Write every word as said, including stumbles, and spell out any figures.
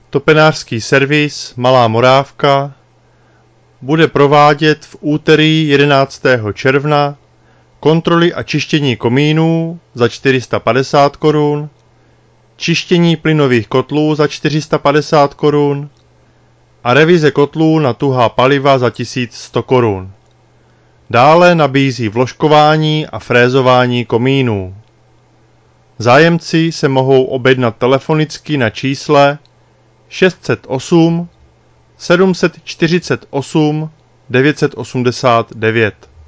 Topenářský servis Malá Morávka bude provádět v úterý jedenáctého června kontroly a čištění komínů za čtyři sta padesát korun, čištění plynových kotlů za čtyři sta padesát korun a revize kotlů na tuhá paliva za tisíc sto korun. Dále nabízí vložkování a frézování komínů. Zájemci se mohou objednat telefonicky na čísle šest set osm sedm set čtyřicet osm devět set osmdesát devět.